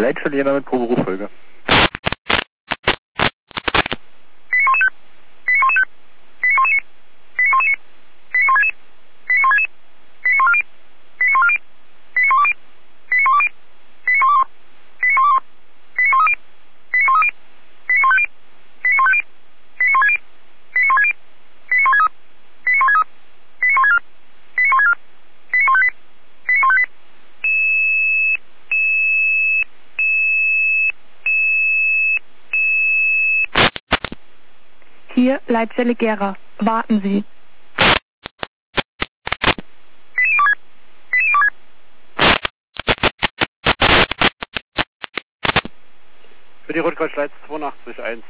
Leitstelle Jena mit Proberuffolge. Hier Leitstelle Gera. Warten Sie. Für die Rotkreuzleitz 82.1.